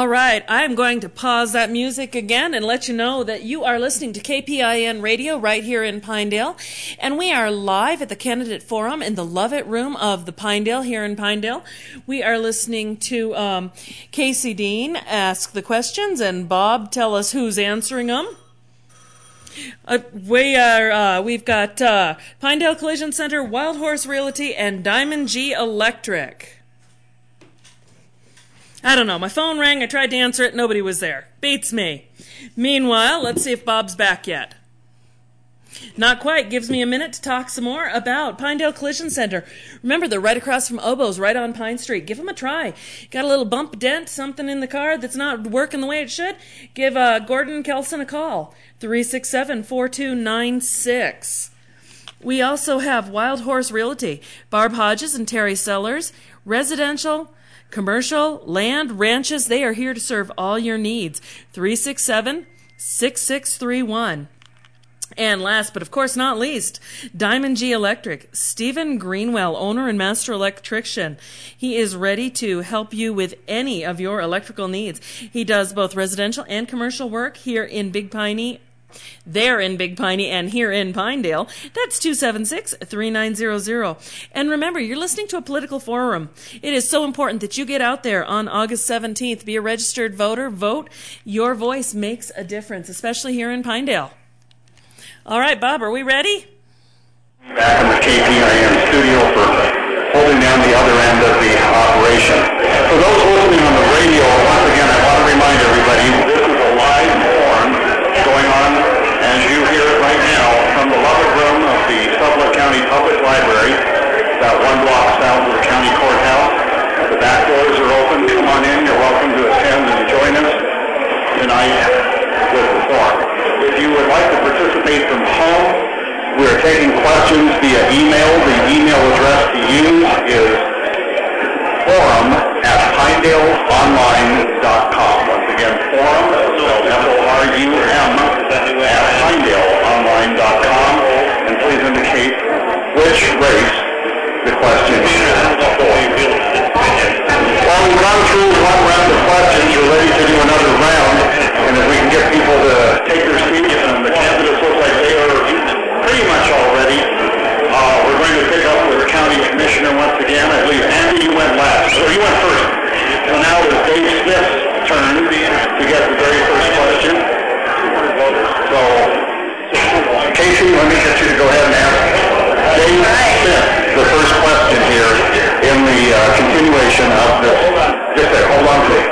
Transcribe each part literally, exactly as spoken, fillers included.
All right, I'm going to pause that music again and let you know that you are listening to K P I N Radio right here in Pinedale, and we are live at the Candidate Forum in the Love It Room of the Pinedale here in Pinedale. We are listening to um, Casey Dean ask the questions and Bob tell us who's answering them. Uh, we are, uh, we've got uh, Pinedale Collision Center, Wild Horse Realty, and Diamond G Electric. I don't know. My phone rang. I tried to answer it. Nobody was there. Beats me. Meanwhile, let's see if Bob's back yet. Not quite. Gives me a minute to talk some more about Pinedale Collision Center. Remember, they're right across from Oboe's, right on Pine Street. Give them a try. Got a little bump, dent, something in the car that's not working the way it should? Give uh, Gordon Kelson a call. three six seven, four two nine six. We also have Wild Horse Realty. Barb Hodges and Terry Sellers. Residential, commercial, land, ranches, they are here to serve all your needs. three six seven, six six three one. And last, but of course not least, Diamond G Electric. Stephen Greenwell, owner and master electrician. He is ready to help you with any of your electrical needs. He does both residential and commercial work here in Big Piney, there in Big Piney, and here in Pinedale. That's two seven six, three nine zero zero. And remember, you're listening to a political forum. It is so important that you get out there on August seventeenth. Be a registered voter. Vote. Your voice makes a difference, especially here in Pinedale. All right, Bob, are we ready? Back in the K P I N studio for holding down the other end of the operation. For those listening on the radio, once again, I want to remind everybody, this is a live forum going on, as you hear it right now, from the Love It Room of the Sublette County Public Library, about one block south of the county courthouse. The back doors are open. Come on in. You're welcome to attend and join us tonight with the forum. If you would like to participate from home, we are taking questions via email. The email address to use is forum at pinedale online dot com. Once again, forum, spelled F O R U M, at pinedale online dot com. And please indicate which race the question is for. Well, we've gone through one round of questions. We're ready to do another round. And if we can get people to take their seats, and the candidates look like they are pretty much all ready, uh, we're going to pick up with County Commissioner once again. I believe, Andy, you went last. Or you went first. So now it is Dave Smith's turn to get the very first question. So, Casey, let me get you to go ahead and ask Dave Smith the first question here in the uh, continuation of this. Just there, hold on to it.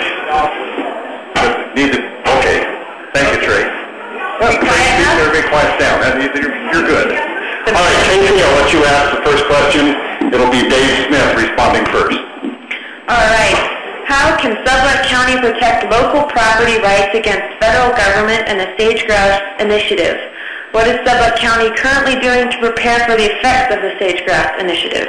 Need to, okay. Thank you, Trey. Well, Trey, keep everybody quiet down. You're, you're good. All right, Casey, I'll let you ask the first question. It'll be Dave Smith responding first. All right. How can Sublette County protect local property rights against federal government and the Sage-Grouse Initiative? What is Sublette County currently doing to prepare for the effects of the Sage-Grouse Initiative?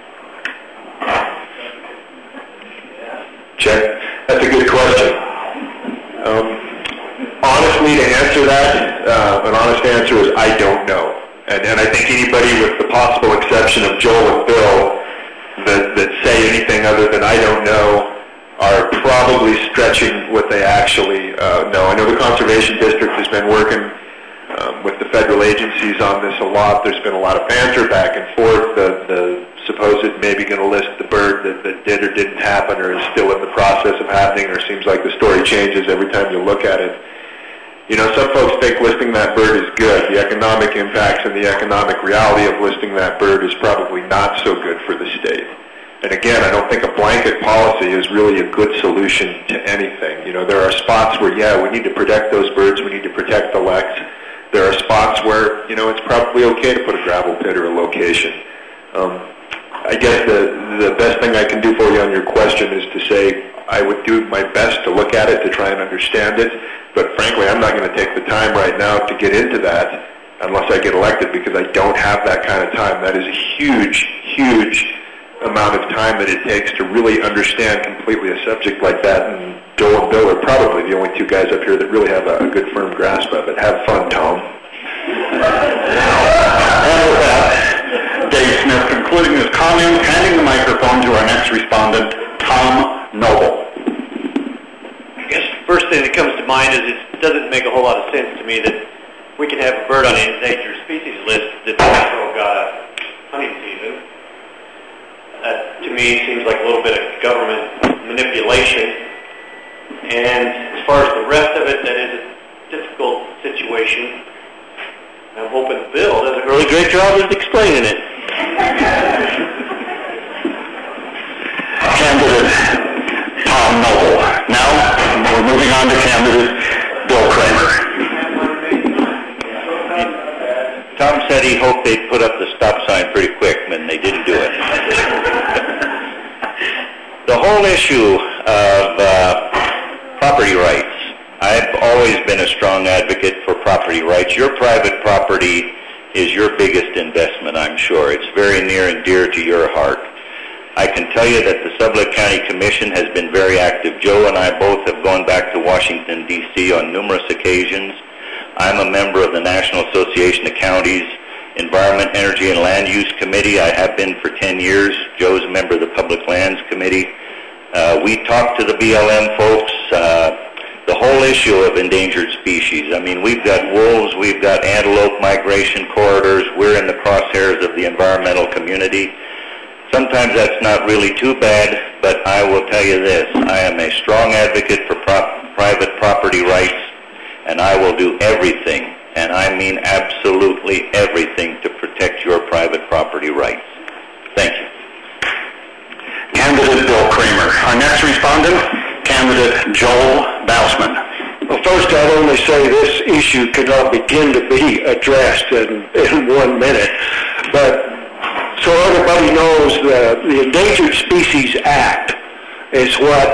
Check. That's a good question. Um, honestly, to answer that, uh, an honest answer is I don't know. And, and I think anybody with the possible exception of Joel and Bill that, that say anything other than I don't know are probably stretching what they actually uh, know. I know the Conservation District has been working um, with the federal agencies on this a lot. There's been a lot of banter back and forth. The, the supposed maybe going to list the bird that, that did or didn't happen or is still in the process of happening, or seems like the story changes every time you look at it. You know, some folks think listing that bird is good. The economic impacts and the economic reality of listing that bird is probably not so good for the state. And again, I don't think a blanket policy is really a good solution to anything. You know, there are spots where, yeah, we need to protect those birds, we need to protect the leks. There are spots where, you know, it's probably okay to put a gravel pit or a location. Um, I guess the, the best thing I can do for you on your question is to say I would do my best to look at it, to try and understand it, but frankly, I'm not going to take the time right now to get into that unless I get elected, because I don't have that kind of time. That is a huge, huge amount of time that it takes to really understand completely a subject like that, and Joel and Bill are probably the only two guys up here that really have a, a good firm grasp of it. Have fun, Tom. And with that, Dave Smith concluding his comments, handing the microphone to our next respondent, Tom Noble. first thing that comes to mind is it doesn't make a whole lot of sense to me that we can have a bird on the endangered species list that's also got a hunting season. That, to me, seems like a little bit of government manipulation. And as far as the rest of it, that is a difficult situation. I'm hoping Bill does a really great job of explaining it. Candidate Tom Noble. Now we're moving on to candidate Bill Kramer. Tom said he hoped they'd put up the stop sign pretty quick, and they didn't do it. The whole issue of uh, property rights. I've always been a strong advocate for property rights. Your private property is your biggest investment, I'm sure. It's very near and dear to your heart. I can tell you that the Sublette County Commission has been very active. Joe and I both have gone back to Washington, D C on numerous occasions. I'm a member of the National Association of Counties Environment, Energy, and Land Use Committee. I have been for ten years. Joe's a member of the Public Lands Committee. Uh, we talked to the B L M folks. Uh, The whole issue of endangered species. I mean, we've got wolves, we've got antelope migration corridors. We're in the crosshairs of the environmental community. Sometimes that's not really too bad, but I will tell you this. I am a strong advocate for prop- private property rights, and I will do everything, and I mean absolutely everything, to protect your private property rights. Thank you. Candidate Bill Kramer. Our next respondent, candidate Joel Bausman. Well, first, I'd only say this issue cannot begin to be addressed in, in one minute. But so everybody knows, the, the Endangered Species Act is what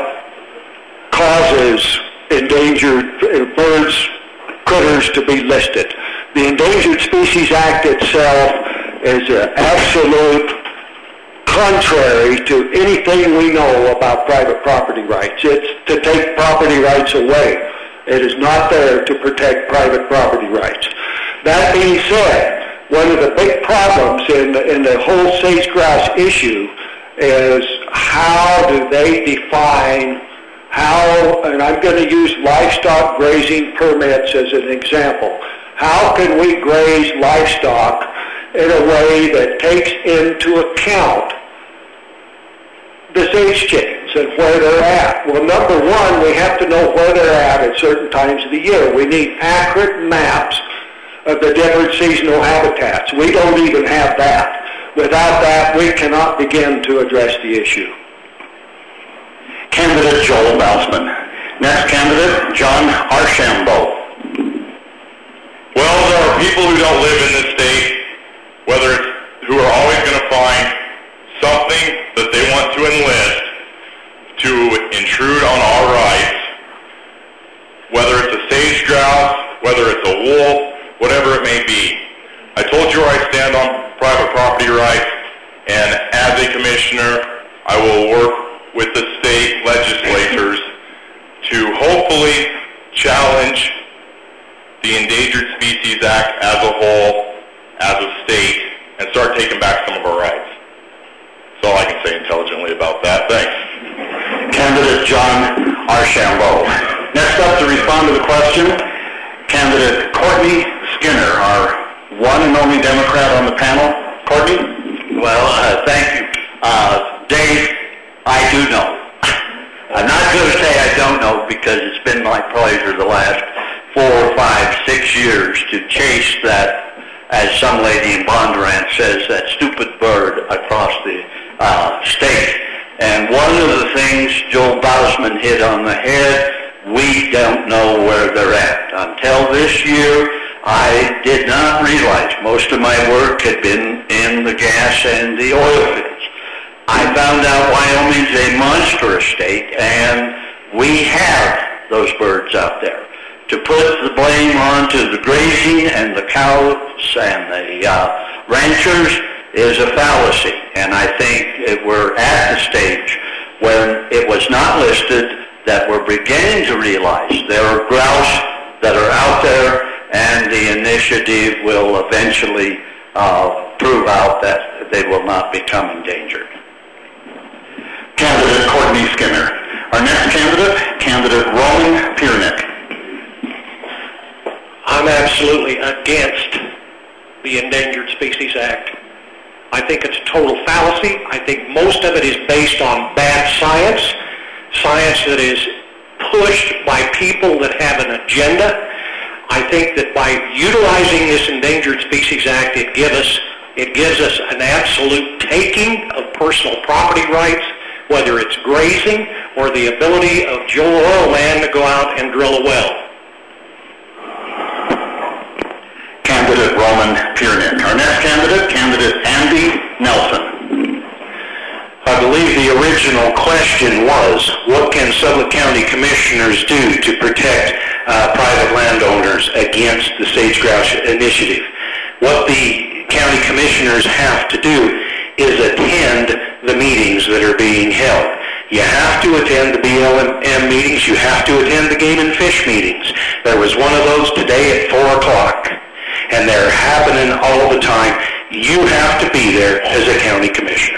causes endangered birds, critters to be listed. The Endangered Species Act itself is an absolute contrary to anything we know about private property rights. It's to take property rights away. It is not there to protect private property rights. That being said, one of the big problems in the, in the whole sage-grouse issue is how do they define how, and I'm going to use livestock grazing permits as an example. How can we graze livestock in a way that takes into account the sage chickens and where they're at? Well, number one, we have to know where they're at at certain times of the year. We need accurate maps of the different seasonal habitats. We don't even have that. Without that, we cannot begin to address the issue. Candidate Joel Bausman. Next candidate, John Archambault. Well, there are people who don't live in this state, whether it's who are always going to find something that they want to enlist to intrude on our rights, whether it's a sage grouse, whether it's a wolf, whatever it may be. I told you where I stand on private property rights, and as a commissioner, I will work with the state legislators to hopefully challenge the Endangered Species Act as a whole, as a state, and start taking back some of our rights. That's all I can say intelligently about that. Thanks. Candidate John Archambault. Next up to respond to the question, candidate Courtney Skinner, our one and only Democrat on the panel. Courtney? Well, uh, thank you. Uh, Dave, I do know. I'm not going to say I don't know, because it's been my pleasure the last four, five, six years to chase that, as some lady in Bondurant says, that stupid bird across the uh, state. And one of the things Joel Bausman hit on the head, we don't know where they're at. Until this year, I did not realize most of my work had been in the gas and the oil fields. I found out Wyoming's a monster state, and we have those birds out there. To put the blame on to the grazing and the cows and the uh, ranchers is a fallacy, and I think it, we're at the stage when it was not listed that we're beginning to realize there are grouse that are out there, and the initiative will eventually uh, prove out that they will not become endangered. Candidate Courtney Skinner. Our next candidate, candidate Roman P. Piernick. I'm absolutely against the Endangered Species Act. I think it's a total fallacy. I think most of it is based on bad science, science that is pushed by people that have an agenda. I think that by utilizing this Endangered Species Act, it gives us, it gives us an absolute taking of personal property rights, whether it's grazing or the ability of Joe Oil Man to go out and drill a well. Candidate Roman Piernick. Our next candidate, candidate Andy Nelson. I believe the original question was, what can Sublette County Commissioners do to protect uh, private landowners against the Sage Grouse Initiative? What the county commissioners have to do is attend the meetings that are being held. You have to attend the B L M meetings. You have to attend the Game and Fish meetings. There was one of those today at four o'clock, and they're happening all the time. You have to be there as a county commissioner.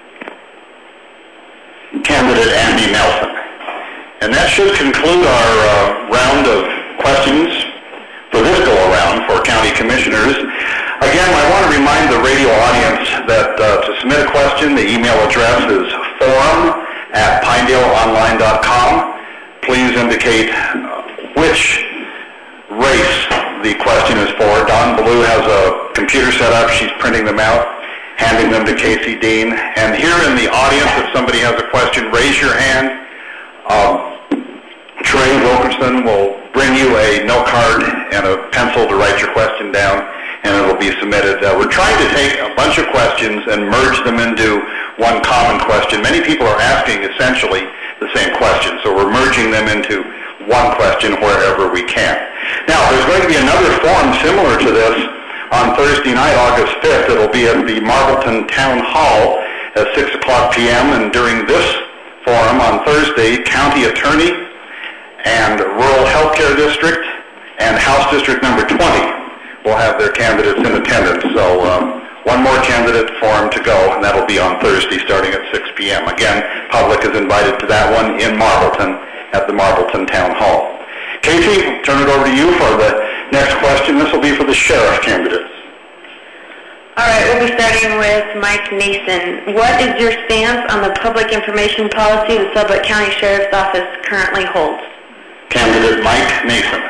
Candidate Andy Nelson. And that should conclude our uh, round of questions for this go-around for county commissioners. Again, I want to remind the radio audience that uh, to submit a question, the email address is forum at pinedale online dot com. Please indicate which race the question is for. Dawn Ballou has a computer set up. She's printing them out, handing them to Casey Dean. And here in the audience, if somebody has a question, raise your hand. Um, Trey Wilkerson will bring you a note card and a pencil to write your question down, and it will be submitted. Uh, we're trying to take a bunch of questions and merge them into one common question. Many people are asking essentially the same question, so we're merging them into one question wherever we can. Now, there's going to be another forum similar to this on Thursday night, August fifth. It'll be at the Marvelton Town Hall at six o'clock p m And during this forum on Thursday, County Attorney and Rural Healthcare District and House District Number twenty will have their candidates in attendance. So um, one more candidate forum to go, and that'll be on Thursday starting at six p m Again, public is invited to that one in Marvelton at the Marvelton Town Hall. Casey, turn it over to you for the next question. This will be for the sheriff candidates. All right, we'll be starting with Mike Nason. What is your stance on the public information policy the Sublette County Sheriff's Office currently holds? Candidate Mike Nason.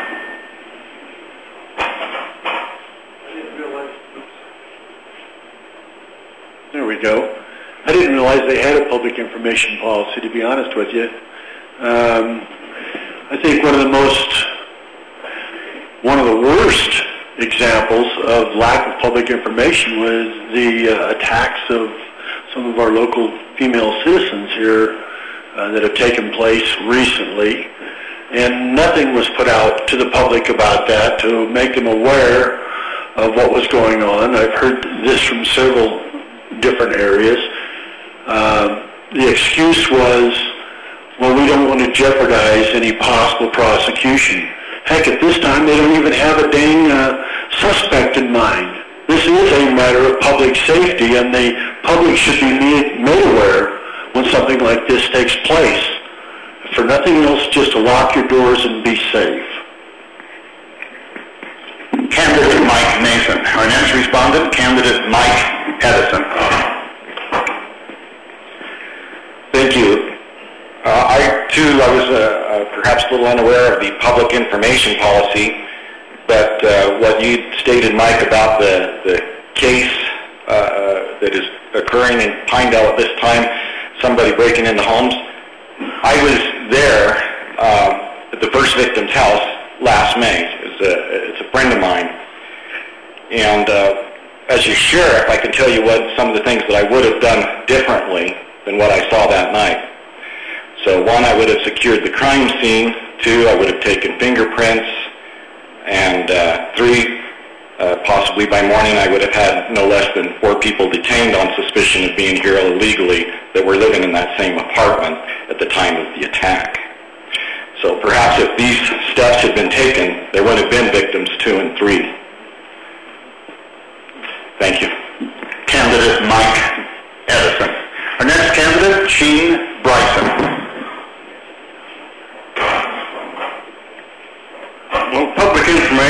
There we go. I didn't realize they had a public information policy, to be honest with you. Um, I think one of the most, one of the worst examples of lack of public information was the uh, attacks of some of our local female citizens here uh, that have taken place recently. And nothing was put out to the public about that to make them aware of what was going on. I've heard this from several different areas. Uh, the excuse was, well, we don't want to jeopardize any possible prosecution. Heck, at this time, they don't even have a dang uh, suspect in mind. This is a matter of public safety, and the public should be made, made aware when something like this takes place. For nothing else, just to lock your doors and be safe. Candidate Mike Nason. Our next respondent, candidate Mike Edison. Thank you. Uh, I, too, I was uh, uh, perhaps a little unaware of the public information policy, but uh, what you stated, Mike, about the, the case uh, that is occurring in Pinedale at this time, somebody breaking into homes, I was there uh, at the first victim's house last May. It's a, it's a friend of mine. And uh, as your sheriff, I can tell you what some of the things that I would have done differently than what I saw that night. So one, I would have secured the crime scene. Two, I would have taken fingerprints. And uh, three, uh, possibly by morning, I would have had no less than four people detained on suspicion of being here illegally that were living in that same apartment at the time of the attack. So perhaps if these steps had been taken, there would have been victims two and three. Thank you. Candidate Mike Edison. Our next candidate, Sheen Bryson.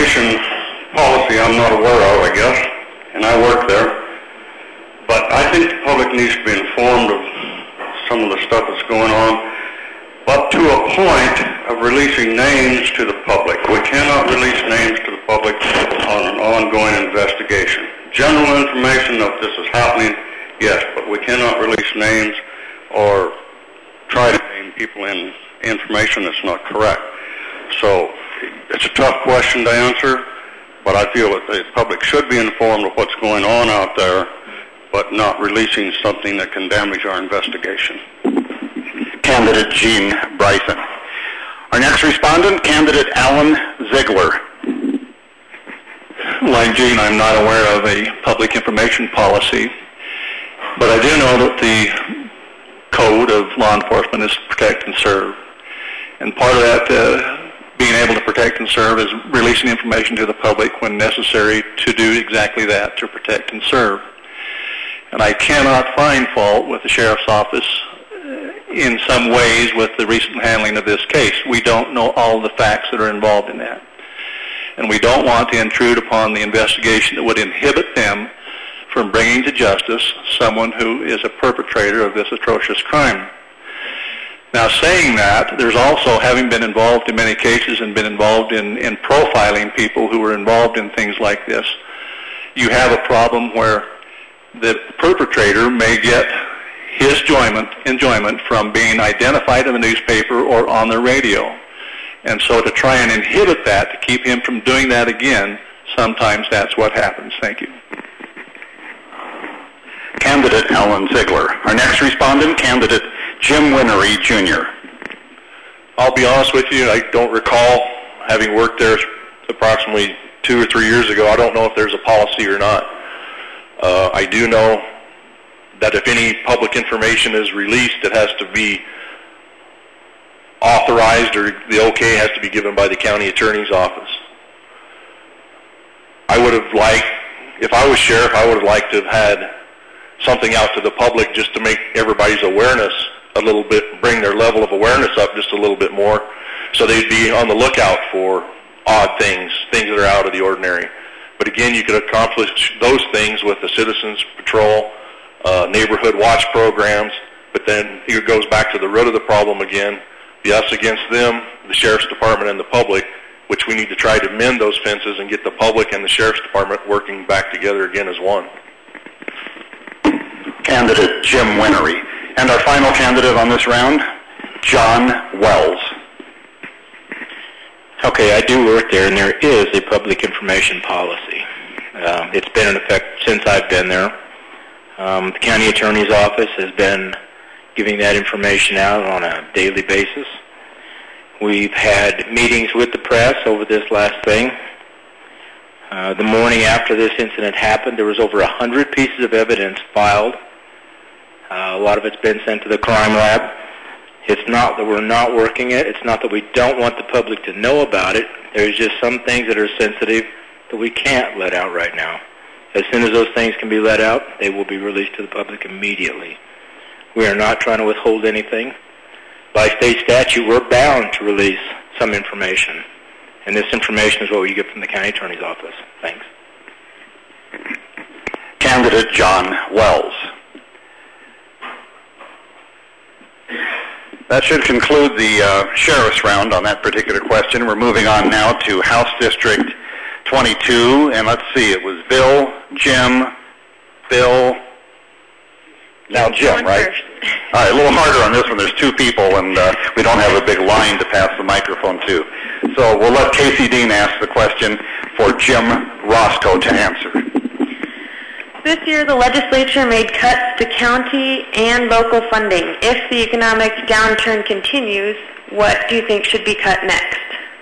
information policy I'm not aware of, I guess, and I work there. But I think the public needs to be informed of some of the stuff that's going on, up to a point of releasing names to the public. We cannot release names to the public on an ongoing investigation. General information of this is happening, yes, but we cannot release names or try to name people in information that's not correct. So it's a tough question to answer, but I feel that the public should be informed of what's going on out there, but not releasing something that can damage our investigation. Candidate Gene Bryson. Our next respondent, candidate Alan Ziegler. Like Gene, I'm not aware of a public information policy, but I do know that the code of law enforcement is protect and serve. And part of that, uh, being able to protect and serve, is releasing information to the public when necessary to do exactly that, to protect and serve. And I cannot find fault with the sheriff's office in some ways with the recent handling of this case. We don't know all the facts that are involved in that. And we don't want to intrude upon the investigation that would inhibit them from bringing to justice someone who is a perpetrator of this atrocious crime. Now, saying that, there's also, having been involved in many cases and been involved in, in profiling people who were involved in things like this, you have a problem where the perpetrator may get his enjoyment, enjoyment from being identified in the newspaper or on the radio. And so to try and inhibit that, to keep him from doing that again, sometimes that's what happens. Thank you. Candidate Alan Ziegler. Our next respondent, candidate Jim Winery, Junior I'll be honest with you, I don't recall having worked there approximately two or three years ago. I don't know if there's a policy or not. Uh, I do know that if any public information is released, it has to be authorized, or the okay has to be given by the county attorney's office. I would have liked, if I was sheriff, I would have liked to have had something out to the public just to make everybody's awareness a little bit, bring their level of awareness up just a little bit more, so they'd be on the lookout for odd things, things that are out of the ordinary. But again, you could accomplish those things with the Citizens Patrol, uh, neighborhood watch programs, but then it goes back to the root of the problem again, the us against them, the Sheriff's Department and the public, which we need to try to mend those fences and get the public and the Sheriff's Department working back together again as one. Candidate Jim Winery. And our final candidate on this round, John Wells. Okay, I do work there, and there is a public information policy. Uh, it's been in effect since I've been there. Um, the county attorney's office has been giving that information out on a daily basis. We've had meetings with the press over this last thing. Uh, the morning after this incident happened, there was over one hundred pieces of evidence filed. Uh, a lot of it's been sent to the crime lab. It's not that we're not working it. It's not that we don't want the public to know about it. There's just some things that are sensitive that we can't let out right now. As soon as those things can be let out, they will be released to the public immediately. We are not trying to withhold anything. By state statute, we're bound to release some information. And this information is what we get from the county attorney's office. Thanks. Candidate John Wells. That should conclude the uh, sheriff's round on that particular question. We're moving on now to House District twenty-two, and let's see, it was Bill, Jim, Bill, now Jim, right? All right, a little harder on this one. There's two people, and uh, we don't have a big line to pass the microphone to. So we'll let Casey Dean ask the question for Jim Roscoe to answer. This year, the legislature made cuts to county and local funding. If the economic downturn continues, what do you think should be cut next?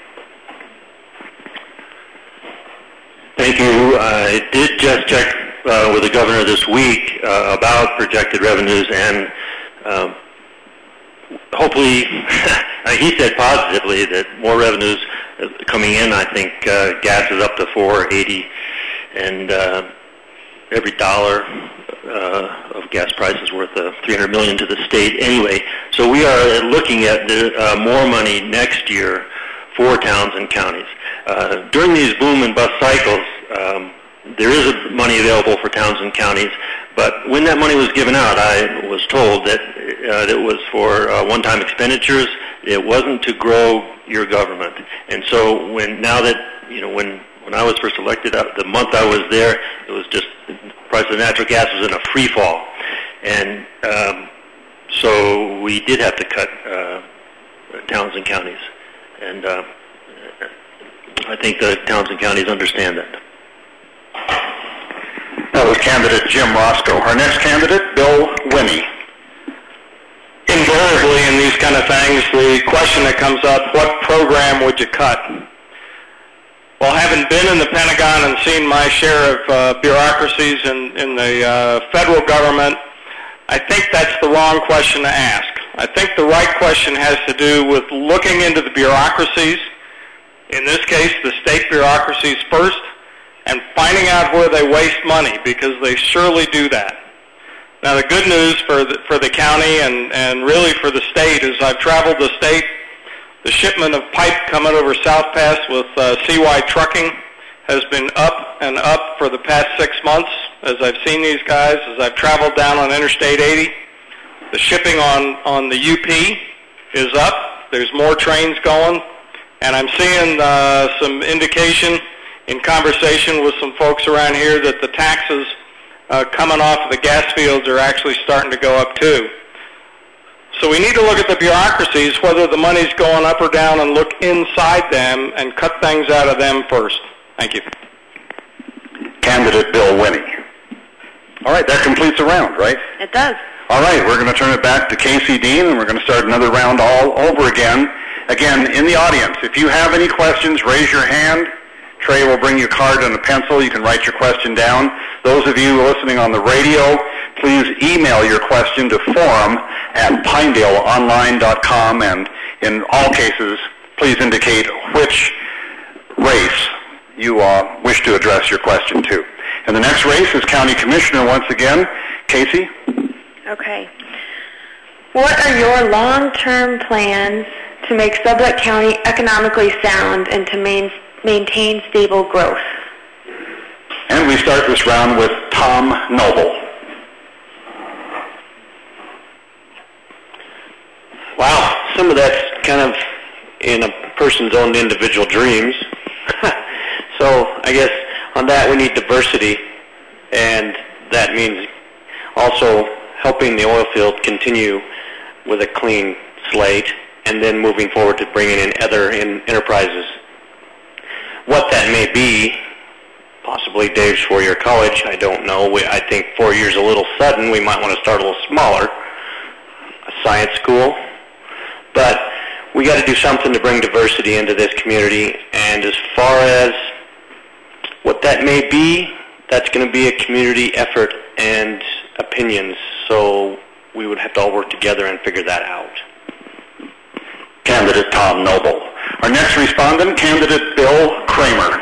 Thank you. I did just check uh, with the governor this week uh, about projected revenues, and um, hopefully, he said positively that more revenues coming in. I think uh, gas is up to four eighty, and uh, every dollar uh, of gas price is worth uh, three hundred million dollars to the state anyway. So we are looking at uh, more money next year for towns and counties. Uh, during these boom and bust cycles, um, there is money available for towns and counties, but when that money was given out, I was told that uh, it was for uh, one-time expenditures. It wasn't to grow your government. And so when now that, you know, when, when I was first elected, uh, the month I was there, it was just, the price of natural gas was in a free fall. And um, so we did have to cut uh, towns and counties. And uh, I think the towns and counties understand that. That was candidate Jim Roscoe. Our next candidate, Bill Winnie. Invariably in these kind of things, the question that comes up, what program would you cut? Well, having been in the Pentagon and seen my share of uh, bureaucracies in, in the uh, federal government, I think that's the wrong question to ask. I think the right question has to do with looking into the bureaucracies, in this case the state bureaucracies first, and finding out where they waste money, because they surely do that. Now, the good news for the, for the county and, and really for the state is I've traveled the state. The shipment of pipe coming over South Pass with uh, C Y Trucking has been up and up for the past six months as I've seen these guys, as I've traveled down on Interstate eighty. The shipping on, on the U P is up. There's more trains going. And I'm seeing uh, some indication in conversation with some folks around here that the taxes uh, coming off of the gas fields are actually starting to go up too. So we need to look at the bureaucracies, whether the money's going up or down, and look inside them and cut things out of them first. Thank you. Candidate Bill Winnie. All right, that completes the round, right? It does. All right, we're going to turn it back to Casey Dean, and we're going to start another round all over again. Again, in the audience, if you have any questions, raise your hand. Trey will bring you a card and a pencil. You can write your question down. Those of you listening on the radio, please email your question to forum at pinedale online dot com, and in all cases, please indicate which race you uh, wish to address your question to. And the next race is County Commissioner once again. Casey? Okay. What are your long-term plans to make Sublette County economically sound and to main, maintain stable growth? And we start this round with Tom Noble. Wow, some of that's kind of in a person's own individual dreams. So I guess on that we need diversity, and that means also helping the oil field continue with a clean slate, and then moving forward to bringing in other in enterprises. What that may be, possibly Dave's four-year college, I don't know. We, I think four years a little sudden. We might want to start a little smaller, a science school. But we got to do something to bring diversity into this community, and as far as what that may be, that's going to be a community effort and opinions, so we would have to all work together and figure that out. Candidate Tom Noble. Our next respondent, candidate Bill Kramer.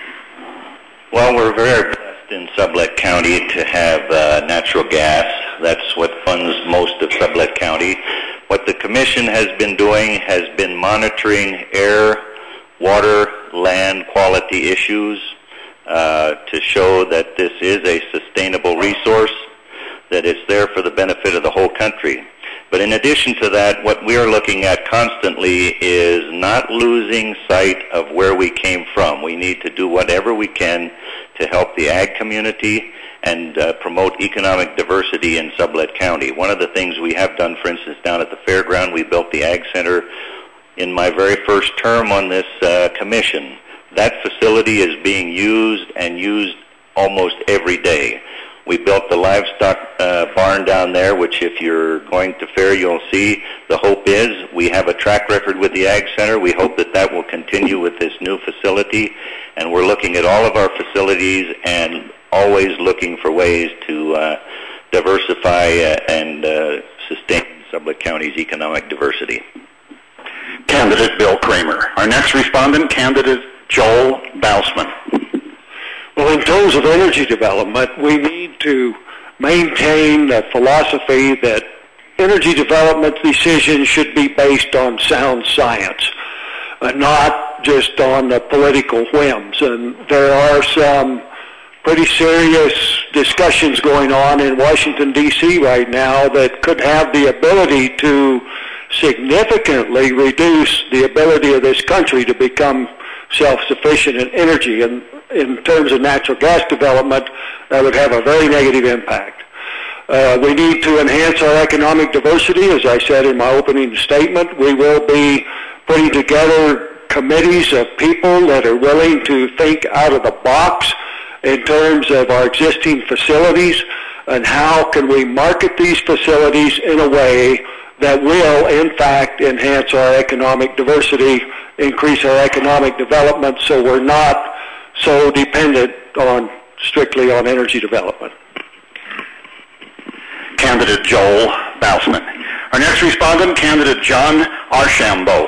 Well, we're very blessed in Sublette County to have uh, natural gas. That's what funds most of Sublette County. What the Commission has been doing has been monitoring air, water, land quality issues uh, to show that this is a sustainable resource, that it's there for the benefit of the whole country. But in addition to that, what we are looking at constantly is not losing sight of where we came from. We need to do whatever we can to help the ag community and uh, promote economic diversity in Sublette County. One of the things we have done, for instance, down at the fairground, we built the Ag Center in my very first term on this uh, commission. That facility is being used and used almost every day. We built the livestock uh, barn down there, which if you're going to fair, you'll see. The hope is we have a track record with the Ag Center. We hope that that will continue with this new facility. And we're looking at all of our facilities and always looking for ways to uh, diversify uh, and uh, sustain Sublette County's economic diversity. Candidate Bill Kramer. Our next respondent, candidate Joel Bausman. Well, in terms of energy development, we need to maintain the philosophy that energy development decisions should be based on sound science. and not just on the political whims. And there are some pretty serious discussions going on in Washington, D C right now that could have the ability to significantly reduce the ability of this country to become self-sufficient in energy. And in terms of natural gas development, that would have a very negative impact. Uh, we need to enhance our economic diversity. As I said in my opening statement, we will be putting together committees of people that are willing to think out of the box in terms of our existing facilities and how can we market these facilities in a way that will, in fact, enhance our economic diversity, increase our economic development, so we're not so dependent on strictly on energy development. Candidate Joel Bausman. Our next respondent, candidate John Archambault.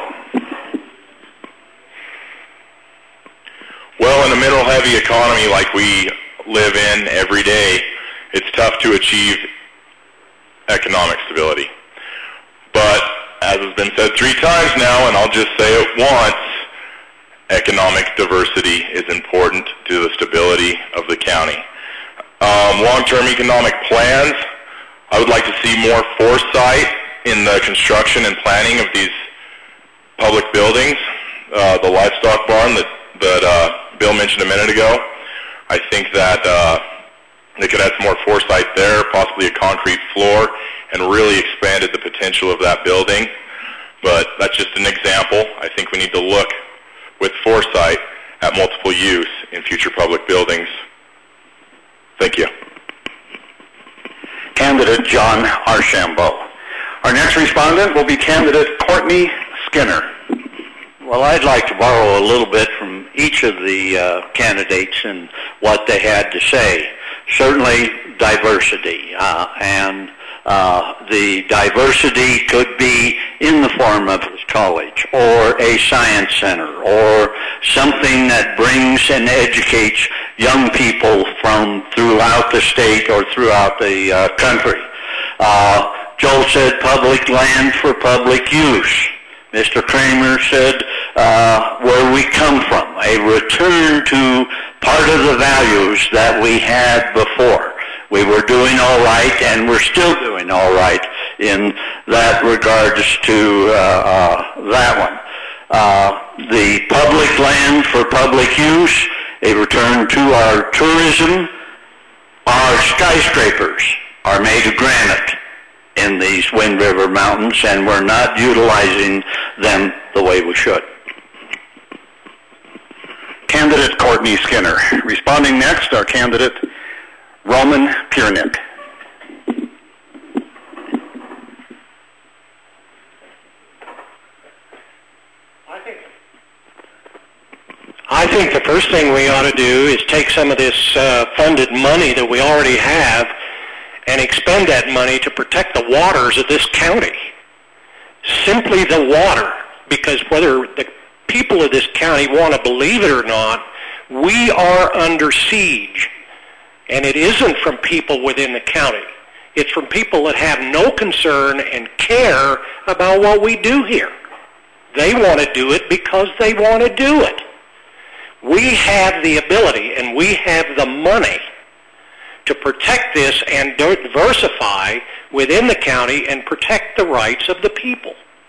Well, in a mineral-heavy economy like we live in every day, it's tough to achieve economic stability. But, as has been said three times now, and I'll just say it once, economic diversity is important to the stability of the county. Um, long-term economic plans, I would like to see more foresight in the construction and planning of these public buildings. Uh, the livestock barn that, that uh, Bill mentioned a minute ago, I think that uh, they could add some more foresight there, possibly a concrete floor, and really expanded the potential of that building. But that's just an example. I think we need to look with foresight at multiple use in future public buildings. Thank you. Candidate John Archambault. Our next respondent will be candidate Courtney Skinner. Well, I'd like to borrow a little bit from each of the uh, candidates and what they had to say. Certainly diversity, uh, and uh, the diversity could be in the form of a college or a science center or something that brings and educates young people from throughout the state or throughout the uh, country. Uh, Joel said public land for public use. Mister Kramer said uh, where we come from, a return to part of the values that we had before. We were doing all right, and we're still doing all right in that regards to uh, uh, that one. Uh, the public land for public use, a return to our tourism. Our skyscrapers are made of granite in these Wind River Mountains, and we're not utilizing them the way we should. Candidate Courtney Skinner. Responding next, our candidate Roman Piernick. I think the first thing we ought to do is take some of this uh, funded money that we already have and expend that money to protect the waters of this county. Simply the water, because whether the people of this county want to believe it or not, we are under siege. And it isn't from people within the county. It's from people that have no concern and care about what we do here. They want to do it because they want to do it. We have the ability and we have the money to protect this and diversify within the county and protect the rights of the people.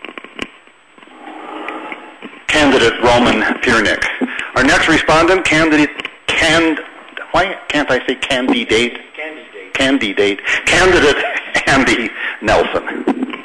Candidate Roman Piernick. Our next respondent, candidate Cand. Why can't I say candidate? Candidate. Candidate. Candidate Andy Nelson.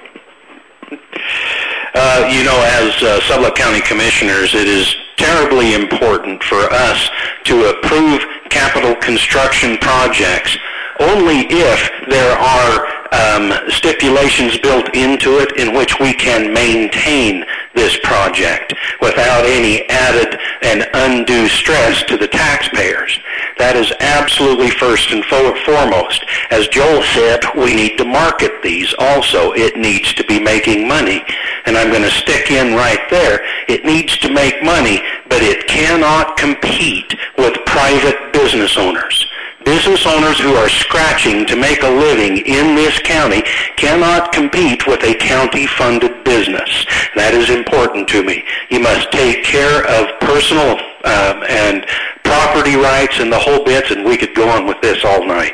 Uh, you know, as uh, Sublette County Commissioners, it is terribly important for us to approve capital construction projects only if there are um, stipulations built into it in which we can maintain this project without any added and undue stress to the taxpayers. That is absolutely first and foremost. As Joel said, we need to market these also. It needs to be making money. And I'm going to stick in right there. It needs to make money, but it cannot compete with private business owners. Business owners who are scratching to make a living in this county cannot compete with a county-funded business. That is important to me. You must take care of personal um, and property rights and the whole bits, and we could go on with this all night.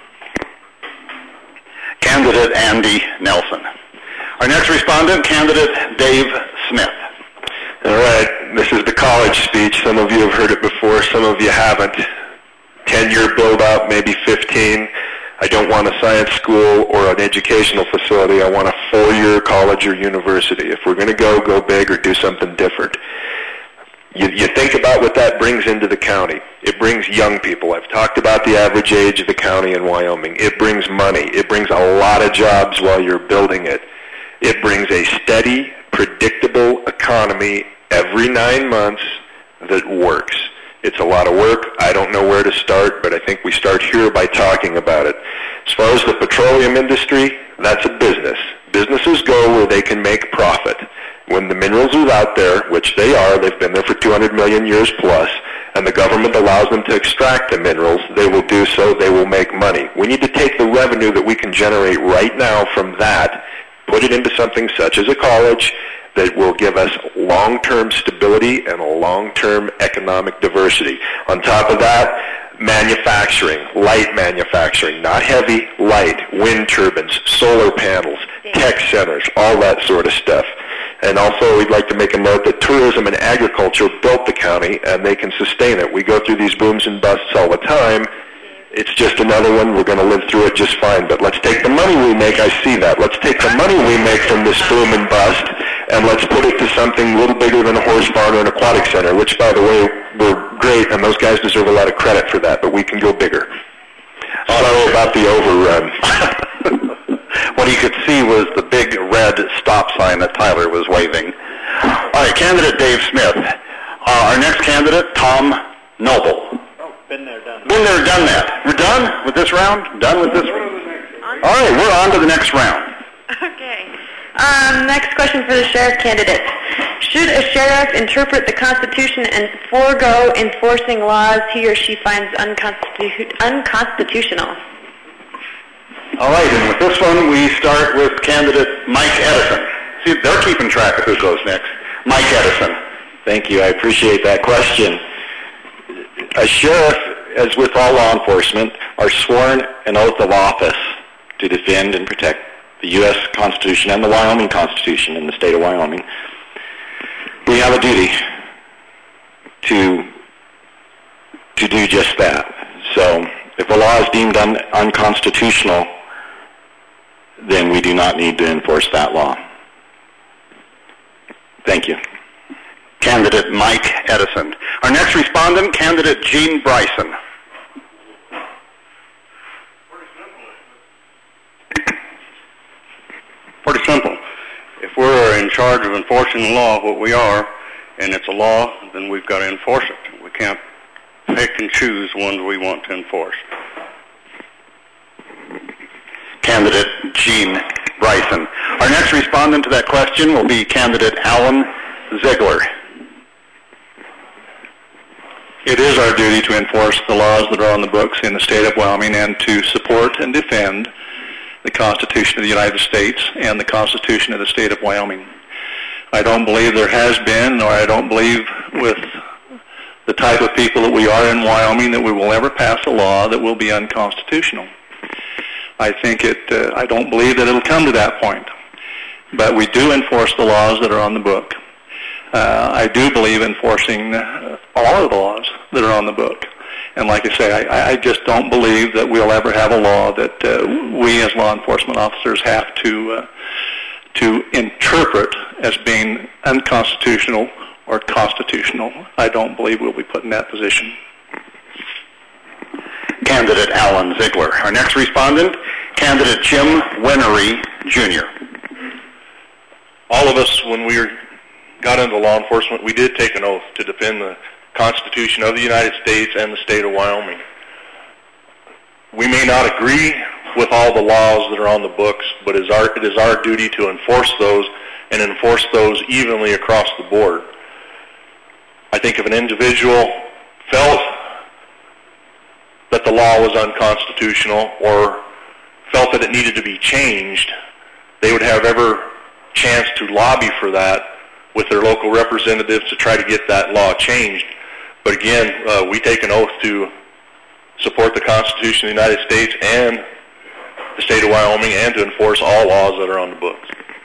Candidate Andy Nelson. Our next respondent, candidate Dave Smith. All right, this is the college speech. Some of you have heard it before, some of you haven't. ten-year build-out, maybe fifteen. I don't want a science school or an educational facility. I want a four-year college or university. If we're going to go, go big or do something different. You, you think about what that brings into the county. It brings young people. I've talked about the average age of the county in Wyoming. It brings money. It brings a lot of jobs while you're building it. It brings a steady, predictable economy every nine months that works. It's a lot of work. I don't know where to start, but I think we start here by talking about it. As far as the petroleum industry, that's a business. Businesses go where they can make profit. When the minerals are out there, which they are, they've been there for two hundred million years plus, and the government allows them to extract the minerals, they will do so, they will make money. We need to take the revenue that we can generate right now from that, put it into something such as a college that will give us long-term stability and a long-term economic diversity. On top of that, manufacturing, light manufacturing, not heavy, light, wind turbines, solar panels, tech centers, all that sort of stuff. And also, we'd like to make a note that tourism and agriculture built the county, and they can sustain it. We go through these booms and busts all the time. It's just another one. We're going to live through it just fine. But let's take the money we make. I see that. Let's take the money we make from this boom and bust, and let's put it to something a little bigger than a horse barn or an aquatic center, which, by the way, we're great, and those guys deserve a lot of credit for that, but we can go bigger. Sorry about the overrun. What you could see was the big red stop sign that Tyler was waving. All right, candidate Dave Smith. Uh, our next candidate, Tom Noble. Oh, been there, done. Been there, done that. We're done with this round? Done with this round? All right, we're on to the next round. Okay. Um, next question for the sheriff candidate. Should a sheriff interpret the Constitution and forego enforcing laws he or she finds unconstitu- unconstitutional? All right, and with this one, we start with candidate Mike Edison. See, they're keeping track of who goes next. Mike Edison. Thank you. I appreciate that question. A sheriff, as with all law enforcement, are sworn an oath of office to defend and protect the U S Constitution and the Wyoming Constitution in the state of Wyoming. We have a duty to to do just that. So if a law is deemed un- unconstitutional, then we do not need to enforce that law. Thank you. Candidate Mike Edison. Our next respondent, candidate Gene Bryson. Pretty simple. If we're in charge of enforcing the law, what we are, and it's a law, then we've got to enforce it. We can't pick and choose ones we want to enforce. Candidate Gene Bryson. Our next respondent to that question will be candidate Alan Ziegler. It is our duty to enforce the laws that are on the books in the state of Wyoming and to support and defend the Constitution of the United States and the Constitution of the state of Wyoming. I don't believe there has been, or I don't believe with the type of people that we are in Wyoming, that we will ever pass a law that will be unconstitutional. I think it, uh, I don't believe that it'll come to that point. But we do enforce the laws that are on the book. Uh, I do believe enforcing uh, all of the laws that are on the book. And like I say, I, I just don't believe that we'll ever have a law that uh, we as law enforcement officers have to uh, to interpret as being unconstitutional or constitutional. I don't believe we'll be put in that position. Candidate Alan Ziegler. Our next respondent, candidate Jim Winery, Junior All of us, when we got into law enforcement, we did take an oath to defend the Constitution of the United States and the state of Wyoming. We may not agree with all the laws that are on the books, but it is our, it is our duty to enforce those and enforce those evenly across the board. I think if an individual felt that that the law was unconstitutional or felt that it needed to be changed, they would have every chance to lobby for that with their local representatives to try to get that law changed. But again, uh, we take an oath to support the Constitution of the United States and the state of Wyoming and to enforce all laws that are on the books.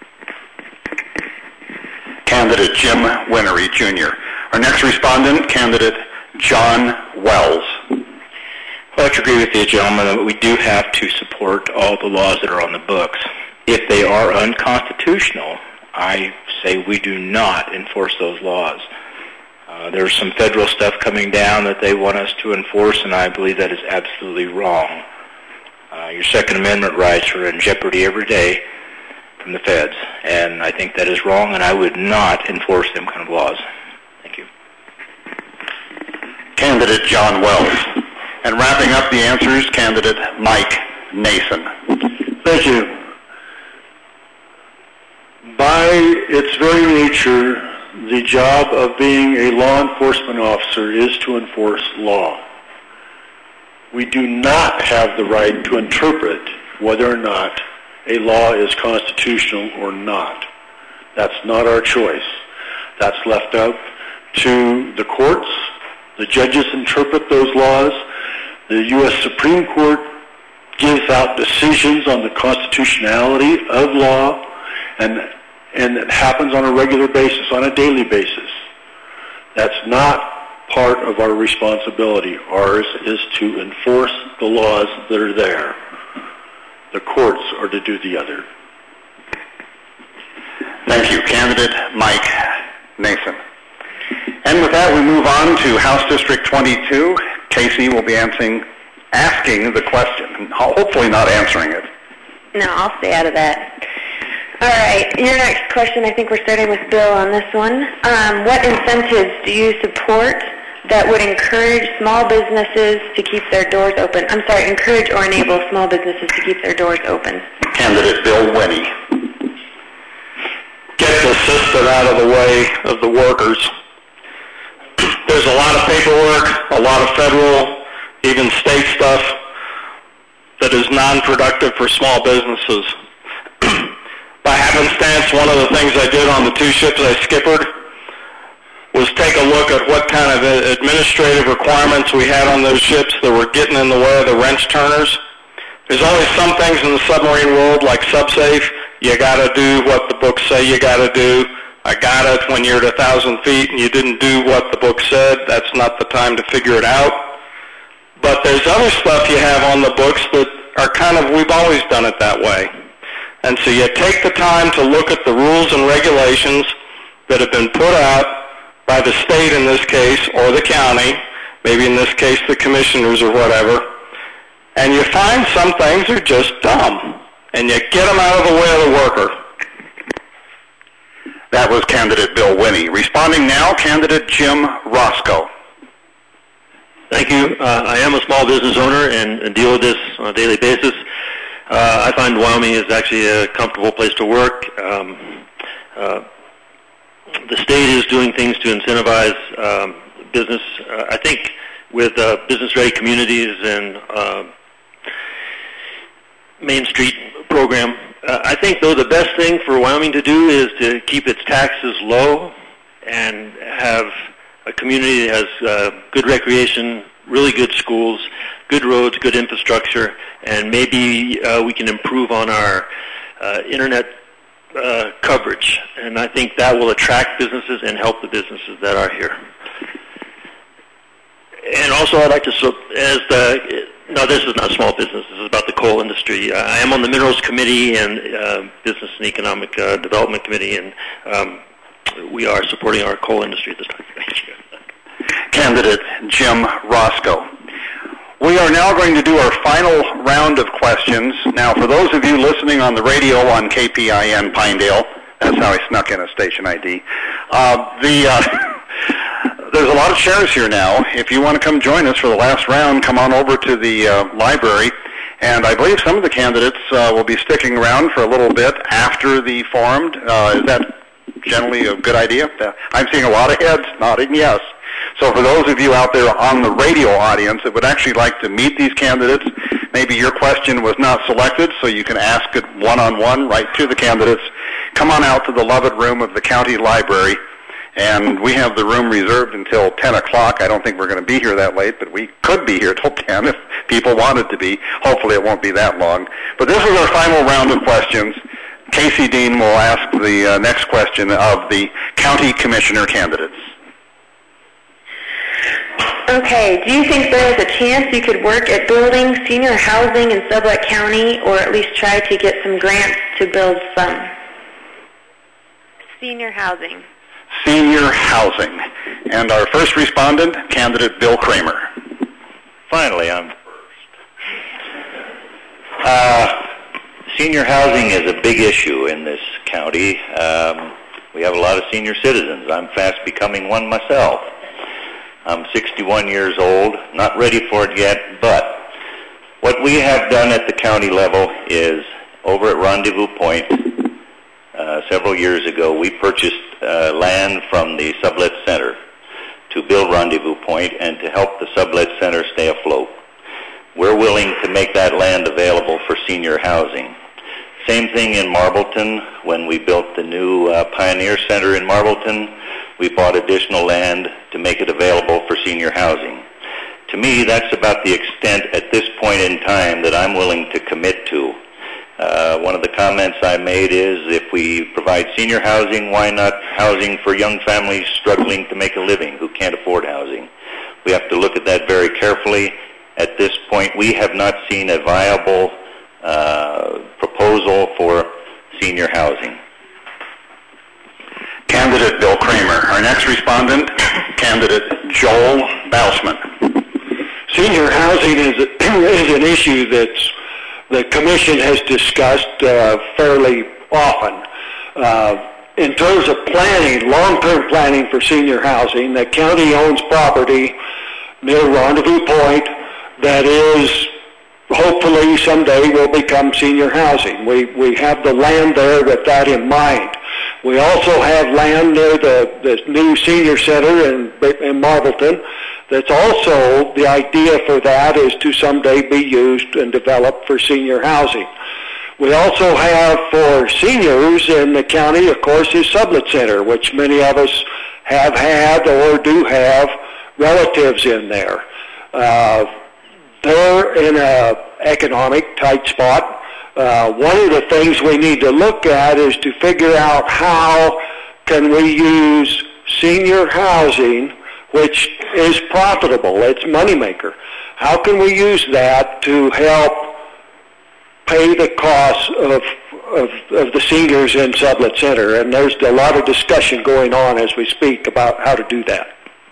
Candidate Jim Winery, Junior Our next respondent, candidate John Wells. Well, I have to agree with you, gentlemen, that we do have to support all the laws that are on the books. If they are unconstitutional, I say we do not enforce those laws. Uh, there's some federal stuff coming down that they want us to enforce, and I believe that is absolutely wrong. Uh, your Second Amendment rights are in jeopardy every day from the feds, and I think that is wrong, and I would not enforce them kind of laws. Thank you. Candidate John Wells. And wrapping up the answers, candidate Mike Nason. Thank you. By its very nature, the job of being a law enforcement officer is to enforce law. We do not have the right to interpret whether or not a law is constitutional or not. That's not our choice. That's left up to the courts. The judges interpret those laws. The U S Supreme Court gives out decisions on the constitutionality of law, and and it happens on a regular basis, on a daily basis. That's not part of our responsibility. Ours is to enforce the laws that are there. The courts are to do the other. Thank you, candidate Mike Nason. And with that, we move on to House District twenty-two. Casey will be answering, asking the question, hopefully not answering it. No, I'll stay out of that. All right, your next question, I think we're starting with Bill on this one. Um, what incentives do you support that would encourage small businesses to keep their doors open? I'm sorry, encourage or enable small businesses to keep their doors open? Candidate Bill Winnie. Get the system out of the way of the workers. There's a lot of paperwork, a lot of federal, even state stuff that is non-productive for small businesses. By happenstance, one of the things I did on the two ships I skippered was take a look at what kind of administrative requirements we had on those ships that were getting in the way of the wrench turners. There's always some things in the submarine world, like SubSafe. You got to do what the books say you got to do. I got it when you're at a thousand feet and you didn't do what the book said. That's not the time to figure it out. But there's other stuff you have on the books that are kind of, we've always done it that way. And so you take the time to look at the rules and regulations that have been put out by the state in this case, or the county, maybe in this case the commissioners or whatever, and you find some things are just dumb, and you get them out of the way of the worker. That was candidate Bill Winnie. Responding now, candidate Jim Roscoe. Thank you. Uh, I am a small business owner and, and deal with this on a daily basis. Uh, I find Wyoming is actually a comfortable place to work. Um, uh, the state is doing things to incentivize um, business. Uh, I think with uh, business-ready communities and uh, Main Street program, uh, I think, though, the best thing for Wyoming to do is to keep its taxes low and have a community that has uh, good recreation, really good schools, good roads, good infrastructure, and maybe uh, we can improve on our uh, internet uh, coverage. And I think that will attract businesses and help the businesses that are here. And also, I'd like to, so as the, no, this is not small business. This is about the coal industry. Uh, I am on the Minerals Committee and uh, Business and Economic uh, Development Committee, and um, we are supporting our coal industry at this time. Candidate Jim Roscoe. We are now going to do our final round of questions. Now, for those of you listening on the radio on K P I N Pinedale, that's how I snuck in a station I D, uh, the... Uh, There's a lot of chairs here now. If you want to come join us for the last round, come on over to the uh, library. And I believe some of the candidates uh, will be sticking around for a little bit after the forum. Uh, is that generally a good idea? Uh, I'm seeing a lot of heads nodding yes. So for those of you out there on the radio audience that would actually like to meet these candidates, maybe your question was not selected, so you can ask it one-on-one right to the candidates. Come on out to the Lovett Room of the County Library, and we have the room reserved until ten o'clock. I don't think we're going to be here that late, but we could be here till ten if people wanted to be. Hopefully it won't be that long. But this is our final round of questions. Casey Dean will ask the uh, next question of the county commissioner candidates. Okay, do you think there is a chance you could work at building senior housing in Sublette County, or at least try to get some grants to build some? Senior housing. Senior housing. And our first respondent, candidate Bill Kramer. Finally, I'm first. Uh, senior housing is a big issue in this county. Um, we have a lot of senior citizens. I'm fast becoming one myself. I'm sixty-one years old, not ready for it yet, but what we have done at the county level is, over at Rendezvous Point, uh, several years ago, we purchased uh, land from the Sublette Center to build Rendezvous Point and to help the Sublette Center stay afloat. We're willing to make that land available for senior housing. Same thing in Marbleton. When we built the new uh, Pioneer Center in Marbleton, we bought additional land to make it available for senior housing. To me, that's about the extent at this point in time that I'm willing to commit to. Uh, one of the comments I made is, if we provide senior housing, why not housing for young families struggling to make a living who can't afford housing? We have to look at that very carefully. At this point, we have not seen a viable uh, proposal for senior housing. Candidate Bill Kramer. Our next respondent, candidate Joel Bausman. Senior housing is, is an issue that's the Commission has discussed uh, fairly often. Uh, in terms of planning, long-term planning for senior housing, the county owns property near Rendezvous Point that is hopefully someday will become senior housing. We, we have the land there with that in mind. We also have land near the, the new senior center in, in Marbleton. That's also, the idea for that is to someday be used and developed for senior housing. We also have for seniors in the county, of course, is Sublette Center, which many of us have had or do have relatives in there. Uh, they're in an economic tight spot. Uh, one of the things we need to look at is to figure out how can we use senior housing, which is profitable, it's moneymaker. How can we use that to help pay the costs of, of, of the seniors in Sublette Center? And there's a lot of discussion going on as we speak about how to do that.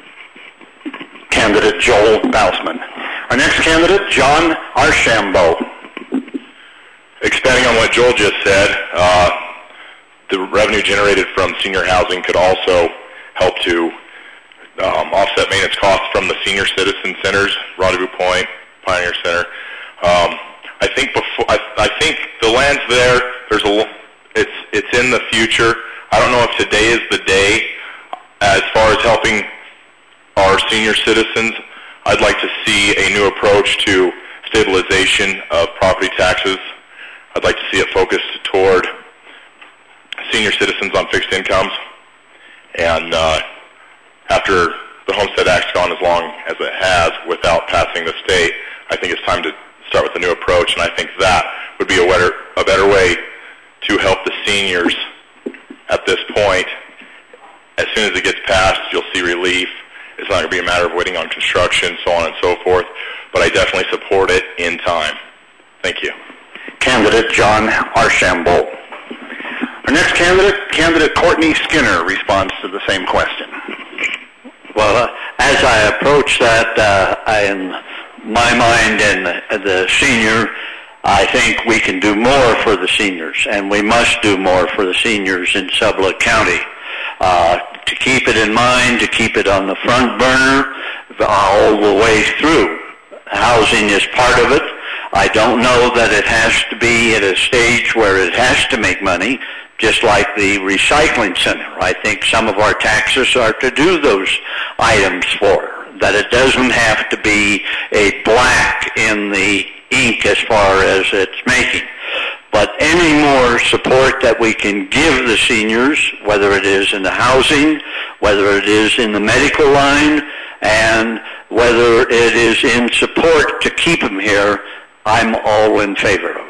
Candidate Joel Bausman. Our next candidate, John Archambault. Expanding on what Joel just said, uh, the revenue generated from senior housing could also help to um, offset maintenance costs from the senior citizen centers, Rendezvous Point, Pioneer Center. Um, I think before, I, I think the land's there. There's a, it's it's in the future. I don't know if today is the day. As far as helping our senior citizens, I'd like to see a new approach to stabilization of property taxes. I'd like to see it focused toward senior citizens on fixed incomes. And uh, after the Homestead Act's gone as long as it has without passing the state, I think it's time to start with a new approach. And I think that would be a better, a better way to help the seniors at this point. As soon as it gets passed, you'll see relief. It's not going to be a matter of waiting on construction, so on and so forth. But I definitely support it in time. Thank you. Candidate John Archambault. Our next candidate, candidate Courtney Skinner, responds to the same question. Well, uh, as I approach that, uh, I, in my mind and the, the senior, I think we can do more for the seniors, and we must do more for the seniors in Sublette County. Uh, to keep it in mind, to keep it on the front burner all the way through. Housing is part of it. I don't know that it has to be at a stage where it has to make money. just like the recycling center. I think some of our taxes are to do those items for, that it doesn't have to be a black in the ink as far as it's making. But any more support that we can give the seniors, whether it is in the housing, whether it is in the medical line, and whether it is in support to keep them here, I'm all in favor of.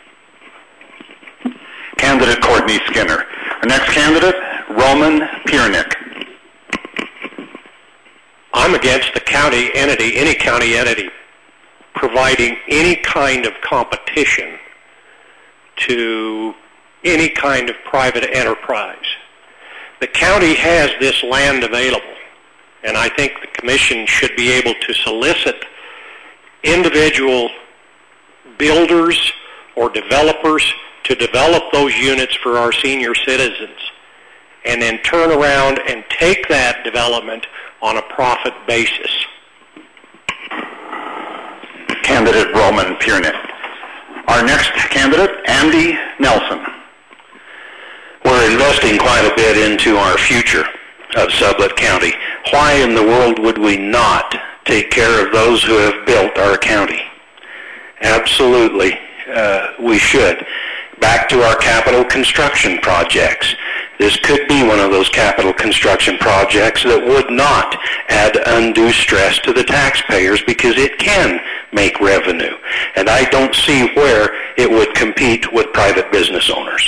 Candidate Courtney Skinner. Our next candidate, Roman Piernick. I'm against the county entity, any county entity, providing any kind of competition to any kind of private enterprise. The county has this land available, and I think the commission should be able to solicit individual builders or developers to develop those units for our senior citizens, and then turn around and take that development on a profit basis. Candidate Roman Piernick. Our next candidate, Andy Nelson. We're investing quite a bit into our future of Sublette County. Why in the world would we not take care of those who have built our county? Absolutely, uh, we should. Back to our capital construction projects. This could be one of those capital construction projects that would not add undue stress to the taxpayers because it can make revenue. And I don't see where it would compete with private business owners.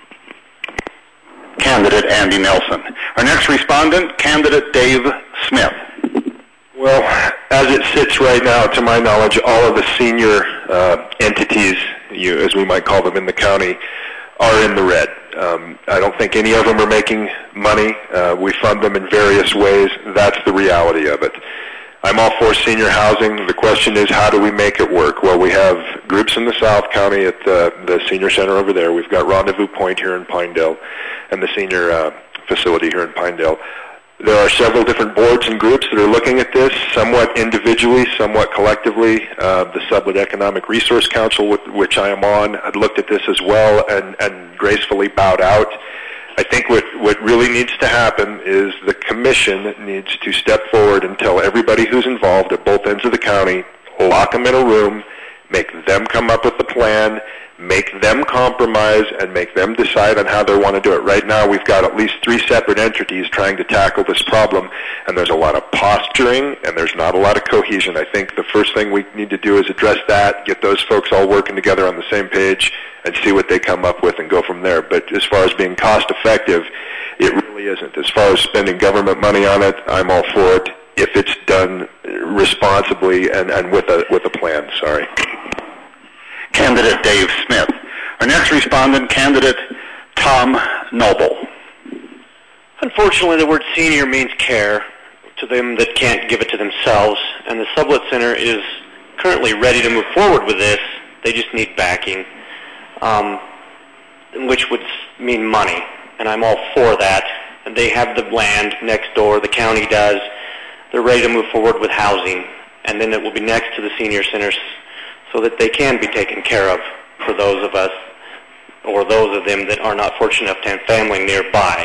Candidate Andy Nelson. Our next respondent, candidate Dave Smith. Well, as it sits right now, to my knowledge, all of the senior uh, entities, you, as we might call them in the county, are in the red. Um, I don't think any of them are making money. Uh, we fund them in various ways. That's the reality of it. I'm all for senior housing. The question is, how do we make it work? Well, we have groups in the South County at the, the senior center over there. We've got Rendezvous Point here in Pinedale and the senior uh, facility here in Pinedale. There are several different boards and groups that are looking at this, somewhat individually, somewhat collectively. Uh, the Sublette Economic Resource Council, with which I am on, had looked at this as well and, and gracefully bowed out. I think what, what really needs to happen is the commission needs to step forward and tell everybody who's involved at both ends of the county, lock them in a room, make them come up with a plan, make them compromise, and make them decide on how they want to do it. Right now, we've got at least three separate entities trying to tackle this problem, and there's a lot of posturing, and there's not a lot of cohesion. I think the first thing we need to do is address that, get those folks all working together on the same page, and see what they come up with and go from there. But as far as being cost-effective, it really isn't. As far as spending government money on it, I'm all for it if it's done responsibly and, and with a with a plan. Sorry. Candidate Dave Smith. Our next respondent, candidate Tom Noble. Unfortunately, the word senior means care to them that can't give it to themselves, and the Sublette Center is currently ready to move forward with this. They just need backing, um, which would mean money, and I'm all for that. And they have the land next door, the county does. They're ready to move forward with housing, and then it will be next to the senior centers so that they can be taken care of for those of us or those of them that are not fortunate enough to have family nearby.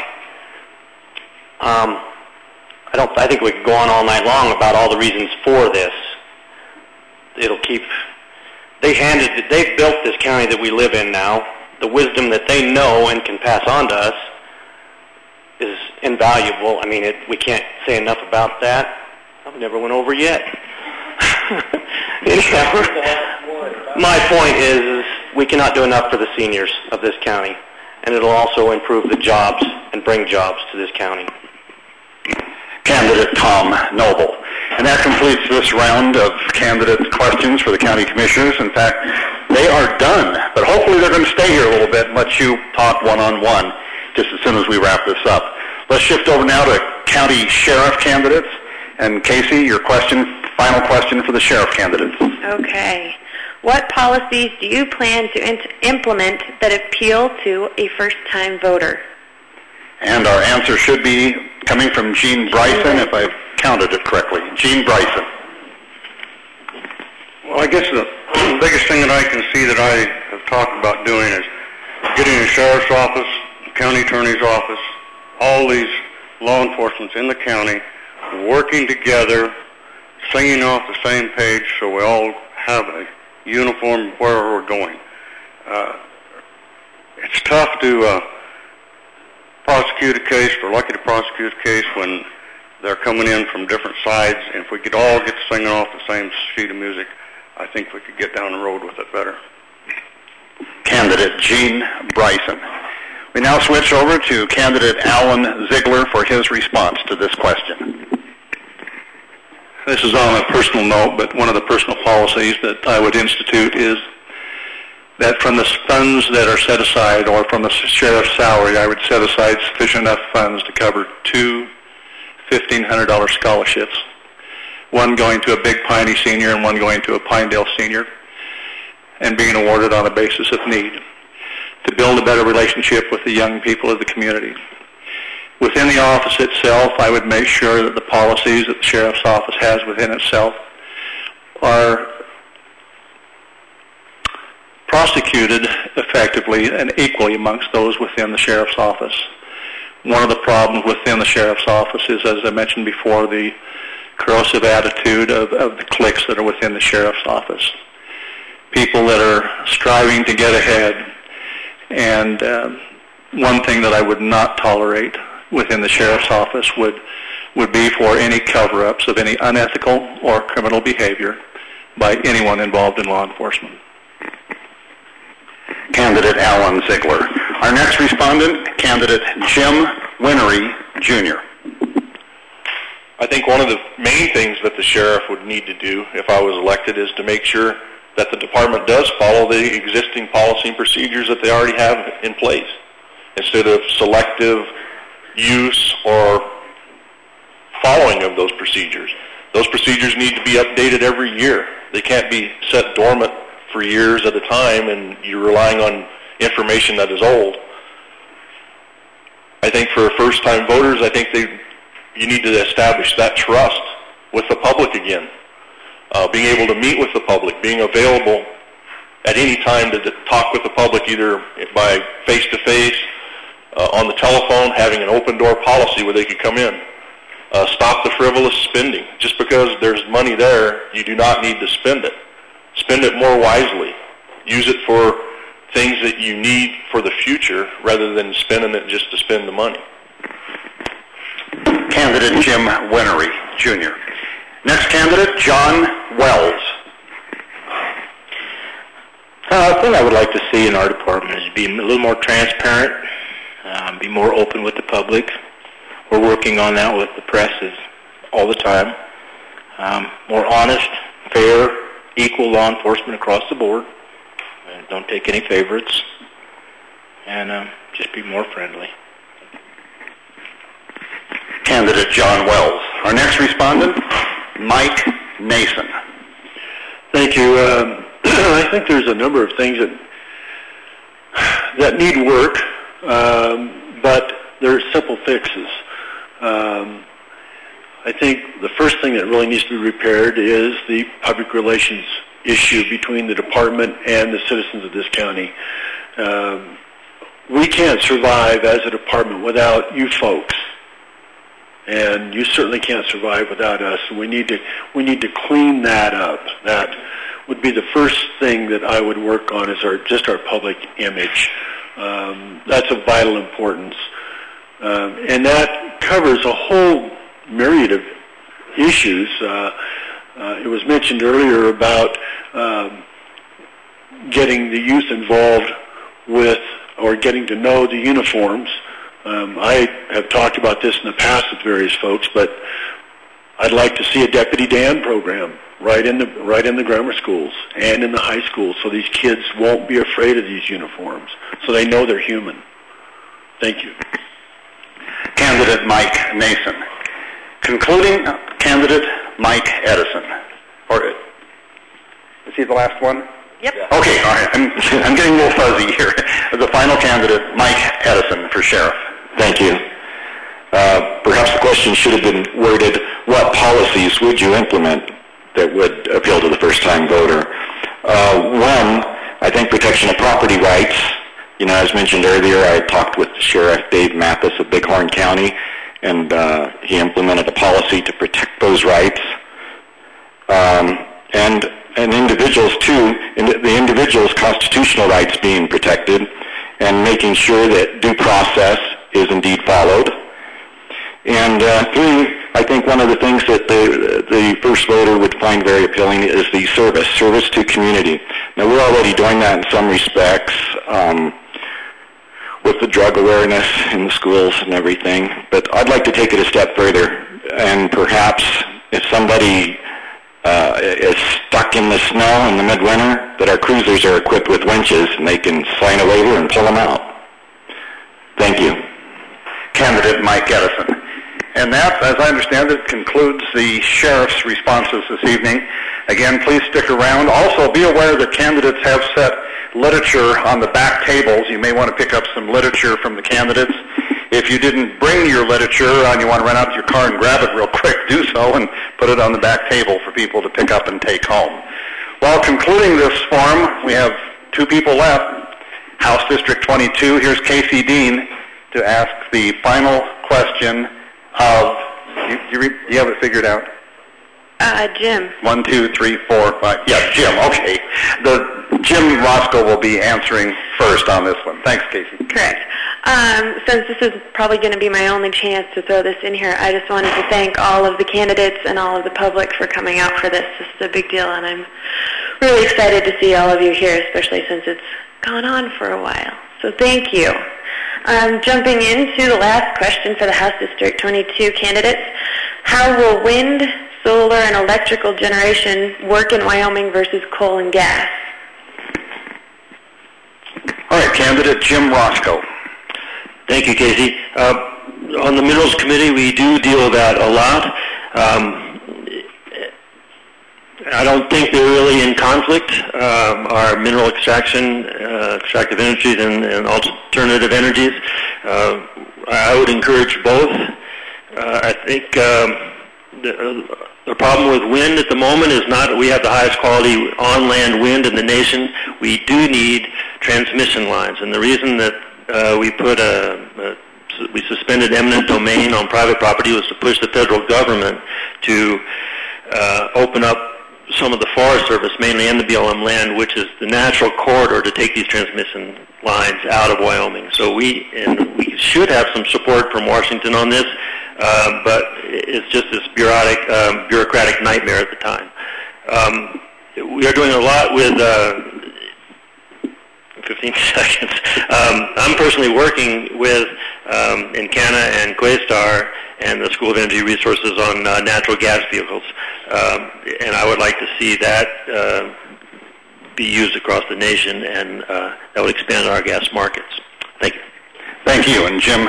Um, I don't. I think we could go on all night long about all the reasons for this. It'll keep. They handed. They've built this county that we live in now. The wisdom that they know and can pass on to us is invaluable. I mean, it, we can't say enough about that. I've never went over yet. Anyhow, my point is, is we cannot do enough for the seniors of this county, and it'll also improve the jobs and bring jobs to this county. Candidate Tom Noble. And that completes this round of candidate questions for the county commissioners. In fact, they are done, but hopefully they're going to stay here a little bit and let you talk one-on-one just as soon as we wrap this up. Let's shift over now to county sheriff candidates. And Casey, your question, final question for the sheriff candidates. Okay. What policies do you plan to in- implement that appeal to a first-time voter? And our answer should be coming from Gene Bryson, if I've counted it correctly. Gene Bryson. Well, I guess the biggest thing that I can see that I have talked about doing is getting the sheriff's office county attorney's office, all these law enforcement in the county working together, singing off the same page so we all have a uniform where we're going. Uh, it's tough to uh, prosecute a case, or lucky to prosecute a case when they're coming in from different sides, and if we could all get singing off the same sheet of music, I think we could get down the road with it better. Candidate Gene Bryson. We now switch over to candidate Alan Ziegler for his response to this question. This is on a personal note, but one of the personal policies that I would institute is that from the funds that are set aside, or from the sheriff's salary, I would set aside sufficient enough funds to cover two fifteen hundred dollar scholarships, one going to a Big Piney senior and one going to a Pinedale senior, and being awarded on a basis of need, to build a better relationship with the young people of the community. Within the office itself, I would make sure that the policies that the sheriff's office has within itself are prosecuted effectively and equally amongst those within the sheriff's office. One of the problems within the sheriff's office is, as I mentioned before, the corrosive attitude of, of the cliques that are within the sheriff's office. People that are striving to get ahead. And um, one thing that I would not tolerate within the sheriff's office would, would be for any cover-ups of any unethical or criminal behavior by anyone involved in law enforcement. Candidate Alan Ziegler. Our next respondent, candidate Jim Winery, Junior I think one of the main things that the sheriff would need to do if I was elected is to make sure that the department does follow the existing policy and procedures that they already have in place, instead of selective use or following of those procedures. Those procedures need to be updated every year. They can't be set dormant for years at a time and you're relying on information that is old. I think for first-time voters, I think they, you need to establish that trust with the public again. Uh, being able to meet with the public, being available at any time to talk with the public, either by face-to-face, uh, on the telephone, having an open-door policy where they could come in. Uh, stop the frivolous spending. Just because there's money there, you do not need to spend it. Spend it more wisely. Use it for things that you need for the future rather than spending it just to spend the money. Candidate Jim Winery, Junior Next candidate, John Wells. Uh, thing I would like to see in our department is be a little more transparent, um, be more open with the public. We're working on that with the press all the time. Um, more honest, fair, equal law enforcement across the board. And don't take any favorites. And um, just be more friendly. Candidate John Wells. Our next respondent, Mike Nason. Thank you. Um, I think there's a number of things that that need work, um, but they're simple fixes. Um, I think the first thing that really needs to be repaired is the public relations issue between the department and the citizens of this county. Um, we can't survive as a department without you folks. And you certainly can't survive without us. We need to we need to clean that up. That would be the first thing that I would work on, is our just our public image. Um, that's of vital importance, um, and that covers a whole myriad of issues. Uh, uh, it was mentioned earlier about um, getting the youth involved with, or getting to know the uniforms. Um, I have talked about this in the past with various folks, but I'd like to see a Deputy Dan program right in the right in the grammar schools and in the high schools, so these kids won't be afraid of these uniforms, so they know they're human. Thank you. Candidate Mike Nason. Concluding, candidate Mike Edison. Or is he the last one? Yep. Okay, all right. I'm, I'm getting a little fuzzy here. The final candidate, Mike Edison for sheriff. Thank you. Uh, perhaps the question should have been worded, what policies would you implement that would appeal to the first-time voter? Uh, one, I think protection of property rights You know, as mentioned earlier, I talked with Sheriff Dave Mathis of Bighorn County, and uh, he implemented a policy to protect those rights. Um, and, and individuals, too, in the individual's constitutional rights being protected, and making sure that due process is indeed followed. And uh, three, I think one of the things that the, the first voter would find very appealing is the service, service to community. Now, we're already doing that in some respects um, with the drug awareness in the schools and everything, but I'd like to take it a step further, and perhaps if somebody uh, is stuck in the snow in the midwinter, that our cruisers are equipped with winches and they can sign a waiver and pull them out. Thank you. Candidate Mike Edison. And that, as I understand it, concludes the sheriff's responses this evening. Again, please stick around. Also, be aware that candidates have set literature on the back tables. You may want to pick up some literature from the candidates. If you didn't bring your literature and you want to run out to your car and grab it real quick, do so and put it on the back table for people to pick up and take home. While concluding this forum, we have two people left. House District twenty-two, here's Casey Dean to ask the final question of, you, you, re, you have it figured out? Uh, Jim. One, two, three, four, five. Yeah, Jim, okay. The Jim Roscoe will be answering first on this one. Thanks, Casey. Correct. Um, since this is probably going to be my only chance to throw this in here, I just wanted to thank all of the candidates and all of the public for coming out for this. This is a big deal, and I'm really excited to see all of you here, especially since it's gone on for a while. So thank you. Um, jumping into the last question for the House District twenty-two candidates, how will wind, solar, and electrical generation work in Wyoming versus coal and gas? All right, candidate Jim Roscoe. Thank you, Casey. Uh, on the Minerals Committee, we do deal with that a lot. Um, I don't think they're really in conflict. Um, our mineral extraction, uh, extractive energies, and, and alternative energies. Uh, I would encourage both. Uh, I think um, the, the problem with wind at the moment is not that we have the highest quality on-land wind in the nation. We do need transmission lines, and the reason that uh, we put a, a we suspended eminent domain on private property was to push the federal government to uh, open up some of the Forest Service, mainly and the B L M land, which is the natural corridor to take these transmission lines out of Wyoming. So we and we should have some support from Washington on this, uh, but it's just this bureaucratic, um, bureaucratic nightmare at the time. Um, we are doing a lot with uh, fifteen seconds. Um, I'm personally working with um, Encana and Quastar and the School of Energy Resources on uh, natural gas vehicles. Um, and I would like to see that uh, be used across the nation, and uh, that would expand our gas markets. Thank you. Thank you. And Jim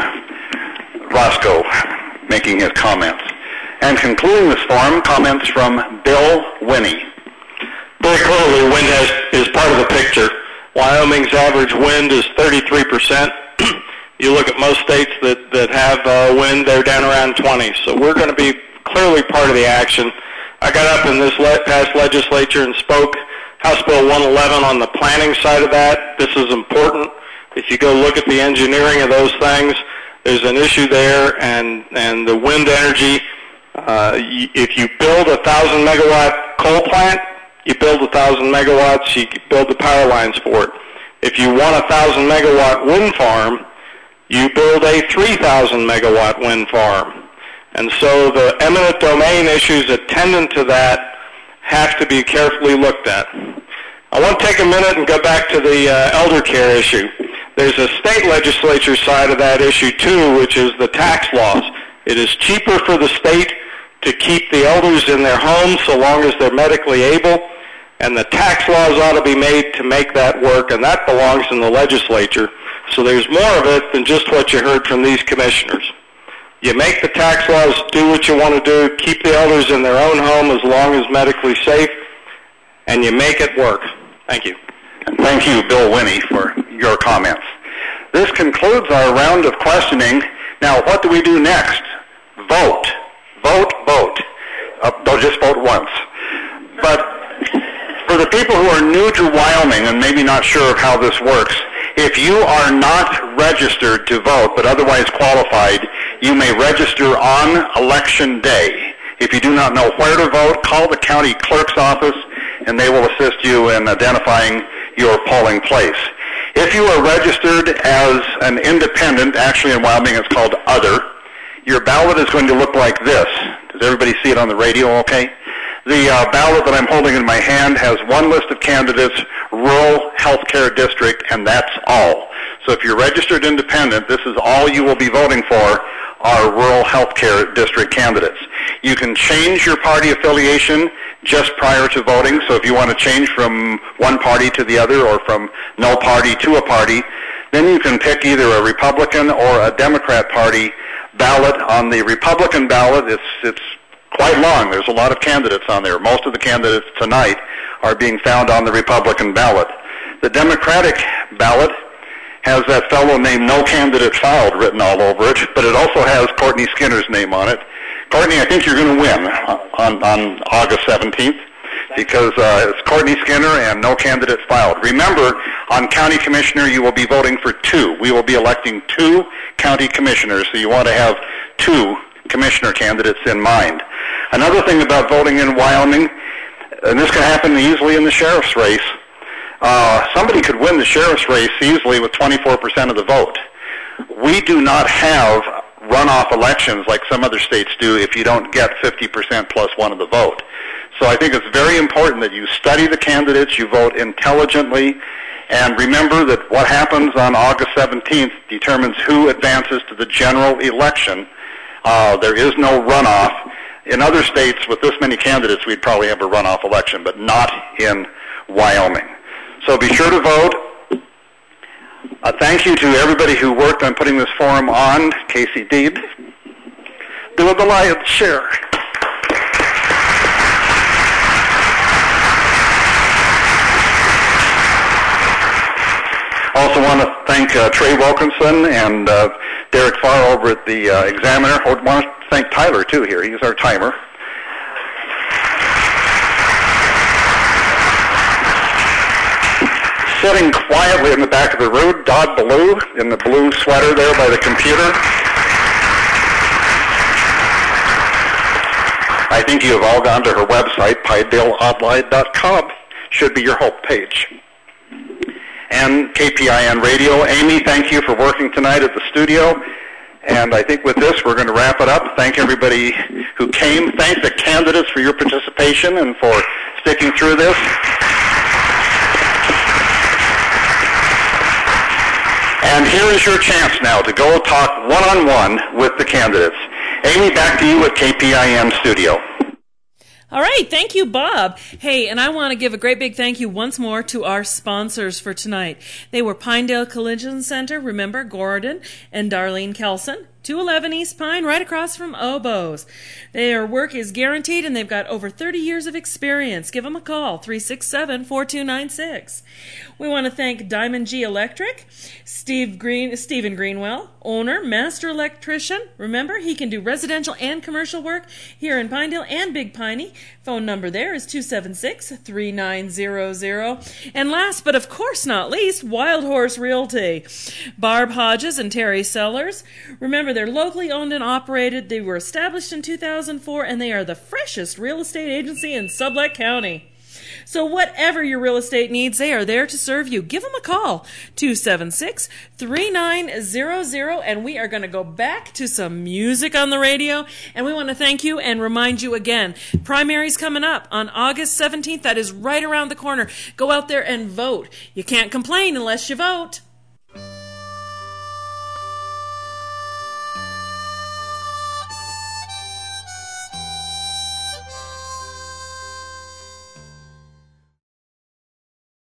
Roscoe making his comments. And concluding this forum, comments from Bill Winnie. Very clearly, wind has, is part of the picture. Wyoming's average wind is thirty-three percent. You look at most states that, that have uh, wind, they're down around twenty. So we're going to be clearly part of the action. I got up in this le- past legislature and spoke House Bill one eleven on the planning side of that. This is important. If you go look at the engineering of those things, there's an issue there, and, and the wind energy, uh, y- if you build a one thousand megawatt coal plant, you build one thousand megawatts, you build the power lines for it. If you want a one thousand megawatt wind farm, you build a three thousand megawatt wind farm. And so the eminent domain issues attendant to that have to be carefully looked at. I want to take a minute and go back to the uh, elder care issue. There's a state legislature side of that issue too, which is the tax laws. It is cheaper for the state to keep the elders in their homes so long as they're medically able, and the tax laws ought to be made to make that work, and that belongs in the legislature. So there's more of it than just what you heard from these commissioners. You make the tax laws do what you want to do, keep the elders in their own home as long as medically safe, and you make it work. Thank you. And thank you, Bill Winnie, for your comments. This concludes our round of questioning. Now, what do we do next? Vote. Vote, vote. Uh, don't just vote once. But for the people who are new to Wyoming and maybe not sure of how this works, If you are not registered to vote but otherwise qualified, you may register on election day. If you do not know where to vote, call the county clerk's office and they will assist you in identifying your polling place. If you are registered as an independent, actually in Wyoming it's called other, your ballot is going to look like this. Does everybody see it on the radio okay? The uh, ballot that I'm holding in my hand has one list of candidates, rural healthcare district, and that's all. So if you're registered independent, this is all you will be voting for are rural healthcare district candidates. You can change your party affiliation just prior to voting. So if you want to change from one party to the other or from no party to a party, then you can pick either a Republican or a Democrat Party ballot. On the Republican ballot, it's it's quite long. There's a lot of candidates on there. Most of the candidates tonight are being found on the Republican ballot. The Democratic ballot has that fellow named No Candidate Filed written all over it, but it also has Courtney Skinner's name on it. Courtney, I think you're going to win on, on August seventeenth because uh, it's Courtney Skinner and No Candidate Filed. Remember, on County Commissioner, you will be voting for two. We will be electing two county commissioners, so you want to have two commissioner candidates in mind. Another thing about voting in Wyoming, and this can happen easily in the sheriff's race, uh, somebody could win the sheriff's race easily with twenty-four percent of the vote. We do not have runoff elections like some other states do if you don't get fifty percent plus one of the vote. So I think it's very important that you study the candidates, you vote intelligently, and remember that what happens on August seventeenth determines who advances to the general election. Uh, there is no runoff. In other states with this many candidates, we'd probably have a runoff election, but not in Wyoming. So be sure to vote. Uh, thank you to everybody who worked on putting this forum on. Casey Deeb, doing the lion's share. Also want to thank uh, Trey Wilkinson and uh, Derek Farr over at the uh, Examiner. I want to thank Tyler, too, here. He's our timer. Sitting quietly in the back of the room, Dodd Ballou, in the blue sweater there by the computer. I think you have all gone to her website, Pinedale Online dot com. Should be your hope page. And K P I N Radio. Amy, thank you for working tonight at the studio. And I think with this, we're going to wrap it up. Thank everybody who came. Thank the candidates for your participation and for sticking through this. And here is your chance now to go talk one-on-one with the candidates. Amy, back to you at K P I N Studio. All right. Thank you, Bob. Hey, and I want to give a great big thank you once more to our sponsors for tonight. They were Pinedale Collision Center, remember, Gordon and Darlene Kelson. two eleven East Pine, right across from Oboes. Their work is guaranteed, and they've got over thirty years of experience. Give them a call, three six seven, four two nine six. We want to thank Diamond G Electric, Steve Green, Stephen Greenwell, owner, master electrician. Remember, he can do residential and commercial work here in Pinedale and Big Piney. Phone number there is two seven six, three nine zero zero. And last, but of course not least, Wild Horse Realty. Barb Hodges and Terry Sellers. Remember, they're locally owned and operated. They were established in two thousand four, and they are the freshest real estate agency in Sublette County. So whatever your real estate needs, they are there to serve you. Give them a call, two seven six, three nine zero zero, and we are going to go back to some music on the radio. And we want to thank you and remind you again, primaries coming up on August seventeenth. That is right around the corner. Go out there and vote. You can't complain unless you vote.